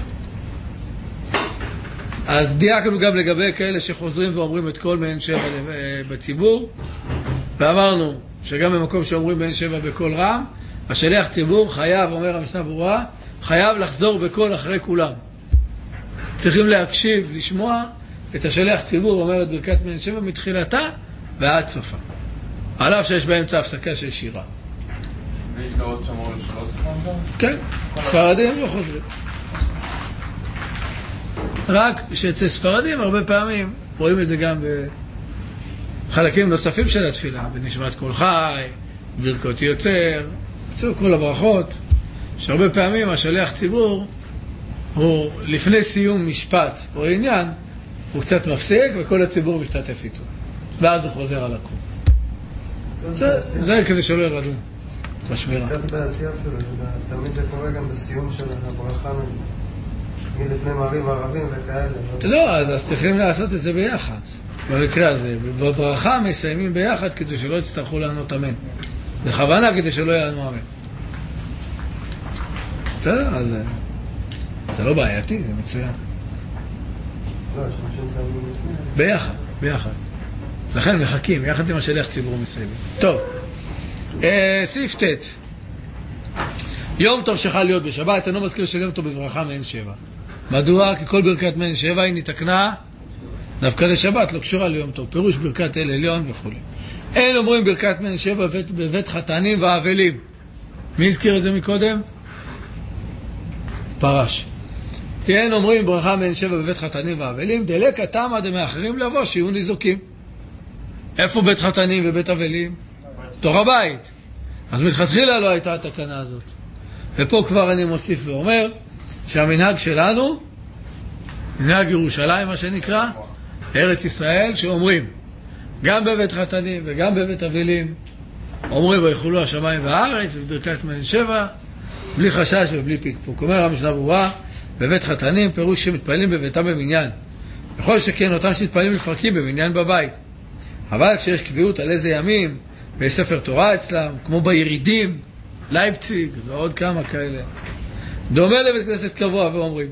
אז דייקנו גם לגבי כאלה שחוזרים ואומרים את כל מעין שבע בציבור, ואמרנו שגם במקום שאומרים מעין שבע בכל רם, השליח ציבור חייב, אומר המשנה ברורה, חייב לחזור בכל אחרי כולם. צריכים להקשיב, לשמוע את השליח ציבור אומר את ברכת מעין שבע מתחילתה ועד סופה. על אף שיש באמצע הפסקה של שירה. ויש דעות שאמרו שלא צריכים את זה? כן, ספרדים לא חוזרים. רק שאצל ספרדים הרבה פעמים רואים את זה גם בחלקים נוספים של התפילה, בנשמת כל חי, ברכות יוצר, כל הברכות, שהרבה פעמים השליח ציבור הוא לפני סיום משפט או עניין, הוא קצת מפסיק וכל הציבור משתתף איתו, ואז הוא חוזר על הקום. זה כדי שלא ירדו בשמירה. קצת בעייתי אפילו, תמיד זה קורה גם בסיום של הברכה מלפני מעריב הערבים וכאלה. לא, אז צריכים לעשות את זה ביחד. במקרה הזה, בברכה מסיימים ביחד כדי שלא יצטרכו לענות אמן. בכוונה כדי שלא יענו אמן. בסדר? אז זה לא בעייתי, זה מצוין. לא, שאנשים סיימים לפני. ביחד, ביחד. לכן מחכים, יחד עם השליח ציבור מסיימים. טוב, סעיף ט' יום טוב שחל להיות בשבת, אינו מזכיר של יום טוב בברכה מעין שבע. מדוע? כי כל ברכת מעין שבע היא נתקנה דווקא לשבת, לא קשורה ליום טוב. פירוש ברכת אל עליון וכו'. אין אומרים ברכת מעין שבע בבית חתנים ואבלים. מי הזכיר את זה מקודם? פרש. אין אומרים ברכה מעין שבע בבית חתנים ואבלים, דלק התמה דמאחרים לבוא שיהיו ניזוקים. איפה בית חתנים ובית אבלים? תוך הבית. אז מתחילה לא הייתה התקנה הזאת. ופה כבר אני מוסיף ואומר שהמנהג שלנו, מנהג ירושלים מה שנקרא, ארץ ישראל, שאומרים גם בבית חתנים וגם בבית אבלים, אומרים ויחולו השמיים והארץ וברכת מעין שבע, בלי חשש ובלי פקפוק. אומר המשנה ברורה, בבית חתנים פירוש שמתפעלים בביתם במניין. בכל שכן אותם שמתפעלים לפרקים במניין בבית. אבל כשיש קביעות על איזה ימים, ויש ספר תורה אצלם, כמו בירידים, לייפציג ועוד כמה כאלה, דומה לבית כנסת קבוע ואומרים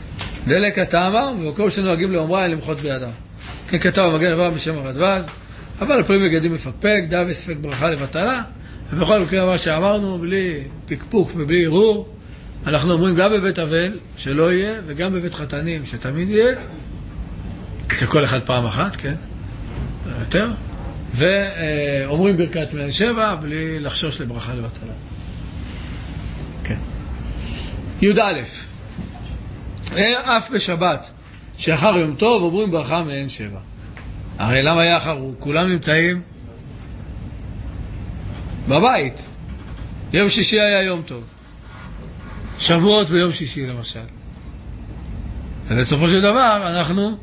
דלק התאמר ובקום שנוהגים לאומרה למחות בידם. כן כתב המגן אברהם בשם הרדב"ז, אבל פרי בגדים מפקפק, דע וספק ברכה לבטלה, ובכל מקרה מה שאמרנו, בלי פקפוק ובלי ערעור, אנחנו אומרים גם בבית אבל, שלא יהיה, וגם בבית חתנים, שתמיד יהיה, זה כל אחד פעם אחת, כן? יותר. ואומרים ברכת מעין שבע, בלי לחשוש לברכה לבטלה. כן. י"א. אף בשבת, שאחר יום טוב, אומרים ברכה מעין שבע. הרי למה היה אחר? כולם נמצאים בבית. יום שישי היה יום טוב. שבועות ביום שישי למשל. ובסופו של דבר אנחנו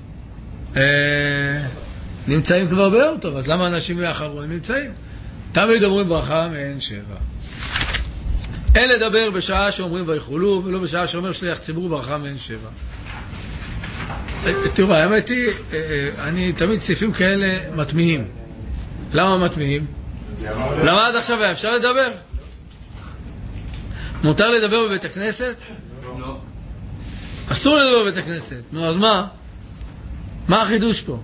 נמצאים כבר ביום טוב. אז למה אנשים מאחרון נמצאים? תמיד אומרים ברכה מעין שבע. אין לדבר בשעה שאומרים ויחולו, ולא בשעה שאומר שליח ציבור ברכה מעין שבע. תראו, האמת היא, אני תמיד סעיפים כאלה מטמיעים. למה מטמיעים? למה עד עכשיו היה אפשר לדבר? מותר לדבר בבית הכנסת? לא. אסור לדבר בבית הכנסת. נו, אז מה? מה החידוש פה?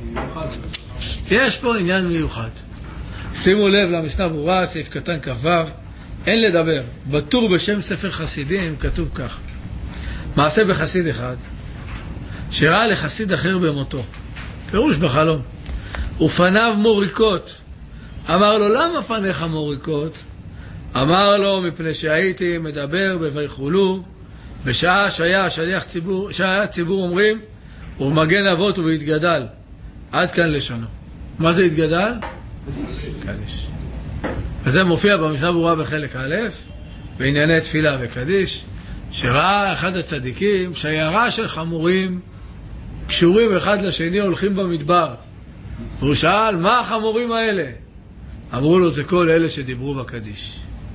יש פה עניין מיוחד. שימו לב למשנה ברורה, סעיף קטן כ"ו, אין לדבר. בטור בשם ספר חסידים כתוב כך: מעשה בחסיד אחד, שראה לחסיד אחר במותו, פירוש בחלום, ופניו מוריקות. אמר לו, למה פניך מוריקות? אמר לו, מפני שהייתי מדבר בויחולו בשעה שהיה שליח ציבור, שהיה ציבור אומרים ובמגן אבות ובהתגדל. עד כאן לשונו. מה זה התגדל? קדיש. וזה מופיע במשנה ברורה בחלק א', בענייני תפילה וקדיש, שראה אחד הצדיקים שיירה של חמורים קשורים אחד לשני הולכים במדבר. והוא שאל, מה החמורים האלה? אמרו לו, זה כל אלה שדיברו בקדיש.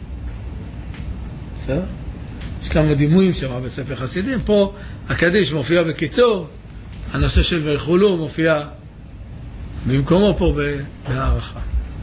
בסדר? יש כמה דימויים שם בספר חסידים. פה הקדיש מופיע בקיצור, הנושא של ויחולו מופיע במקומו פה בהערכה.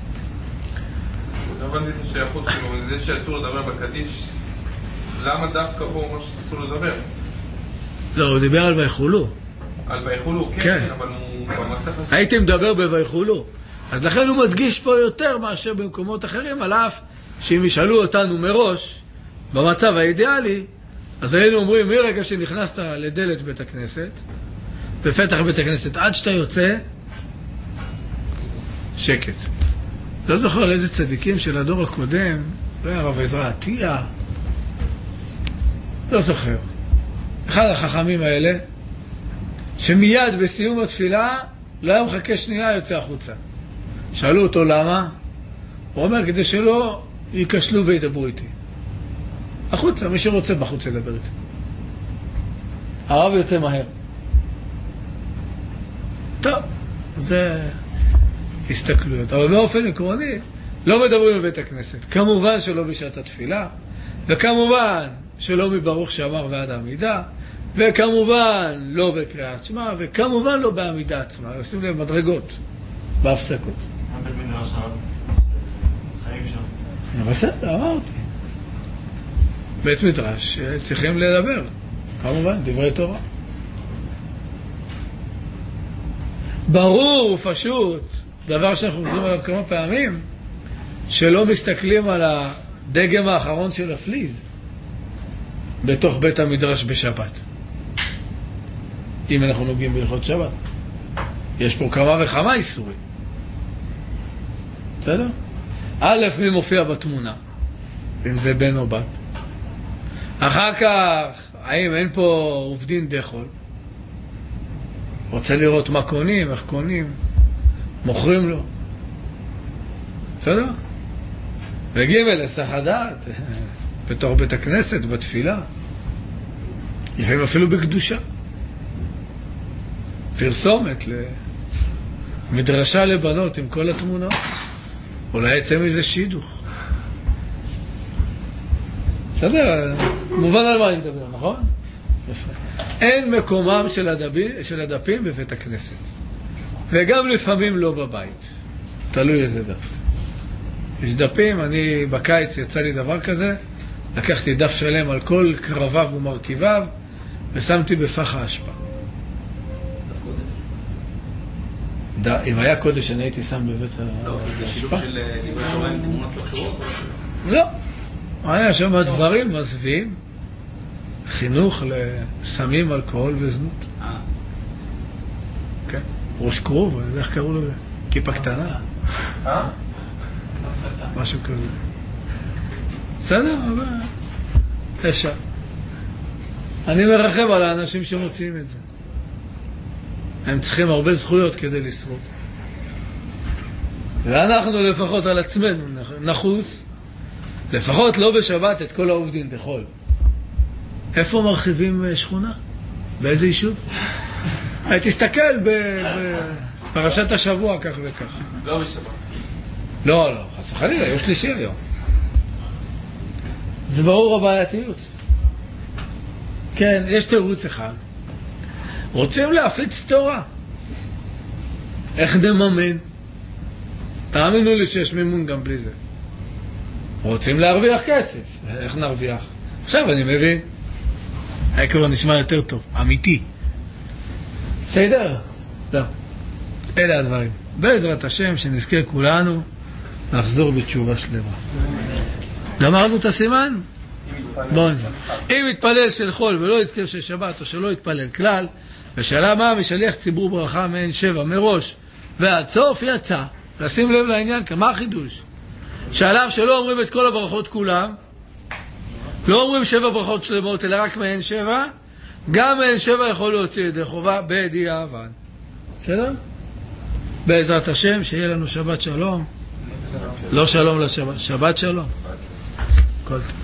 לא הבנתי את השייכות שלו, זה שאסור לדבר בקדיש, למה דווקא פה אומר שאסור לדבר? לא, הוא דיבר על ויחולו. על ויחולו, כן, אבל הוא במסכת... הייתי מדבר בויחולו. אז לכן הוא מדגיש פה יותר מאשר במקומות אחרים, על אף שאם ישאלו אותנו מראש, במצב האידיאלי, אז היינו אומרים, מרגע שנכנסת לדלת בית הכנסת, בפתח בית הכנסת, עד שאתה יוצא, שקט. לא זוכר לאיזה צדיקים של הדור הקודם, לא היה רב עזרא עטיה, לא זוכר. אחד החכמים האלה, שמיד בסיום התפילה, לא היה מחכה שנייה, יוצא החוצה. שאלו אותו למה? הוא אומר, כדי שלא ייכשלו וידברו איתי. החוצה, מי שרוצה בחוץ לדבר איתי. הרב יוצא מהר. טוב, זה הסתכלויות. אבל באופן עקרוני, לא מדברים בבית הכנסת. כמובן שלא בשעת התפילה, וכמובן שלא מברוך שאמר ועד העמידה, וכמובן לא בקריאת שמע, וכמובן לא בעמידה עצמה. עושים להם מדרגות, בהפסקות. מה בית מדרש הרב? חיים שם. בסדר, אמרתי. בית מדרש צריכים לדבר, כמובן, דברי תורה. ברור ופשוט, דבר שאנחנו חוזרים עליו כמה פעמים, שלא מסתכלים על הדגם האחרון של הפליז בתוך בית המדרש בשבת. אם אנחנו נוגעים בהלכות שבת, יש פה כמה וכמה איסורים. בסדר? א', מי מופיע בתמונה, אם זה בן או בת. אחר כך, האם אין פה עובדין דחול? רוצה לראות מה קונים, איך קונים, מוכרים לו. בסדר? וג' לסח הדעת, בתוך בית הכנסת, בתפילה. לפעמים אפילו בקדושה. פרסומת למדרשה לבנות עם כל התמונות. אולי יצא מזה שידוך. בסדר? מובן על מה אני מדבר, נכון? יפה. אין מקומם של הדפים בבית הכנסת. וגם לפעמים לא בבית. תלוי איזה דף. יש דפים, אני בקיץ יצא לי דבר כזה, לקחתי דף שלם על כל קרביו ומרכיביו, ושמתי בפח האשפה. אם היה קודש אני הייתי שם בבית לא, זה שילוב של דברי תורה עם תמונות לא קשורות? לא. היה שם דברים מזוויעים. חינוך לסמים, אלכוהול וזנות. כן. ראש קרוב, איך קראו לזה? כיפה קטנה. משהו כזה. בסדר, אבל אפשר. אני מרחם על האנשים שמוציאים את זה. הם צריכים הרבה זכויות כדי לשרוד. ואנחנו לפחות על עצמנו נחוס, לפחות לא בשבת את כל העובדים בחול. איפה מרחיבים שכונה? באיזה יישוב? תסתכל בפרשת השבוע כך וכך. לא בשבת. לא, חס וחלילה, יש שלישי היום. זה ברור הבעייתיות. כן, יש תירוץ אחד. רוצים להפיץ תורה. איך נממן? תאמינו לי שיש מימון גם בלי זה. רוצים להרוויח כסף. איך נרוויח? עכשיו אני מבין. כבר נשמע יותר טוב. אמיתי. בסדר? לא. אלה הדברים. בעזרת השם שנזכה כולנו לחזור בתשובה שלמה. גמרנו את הסימן? בואו נראה. אם יתפלל של חול ולא יזכר של שבת או שלא יתפלל כלל, ושאלה מה משליח ציבור ברכה מעין שבע מראש ועד סוף יצא. לשים לב לעניין, כמה החידוש? שעליו שלא אומרים את כל הברכות כולם, לא אומרים 7 ברכות שלמות אלא רק מעין שבע, גם מעין שבע יכול להוציא ידי חובה בדיעבד. בסדר? בעזרת השם שיהיה לנו שבת שלום. לא שלום לשבת, שבת שלום. כל טוב.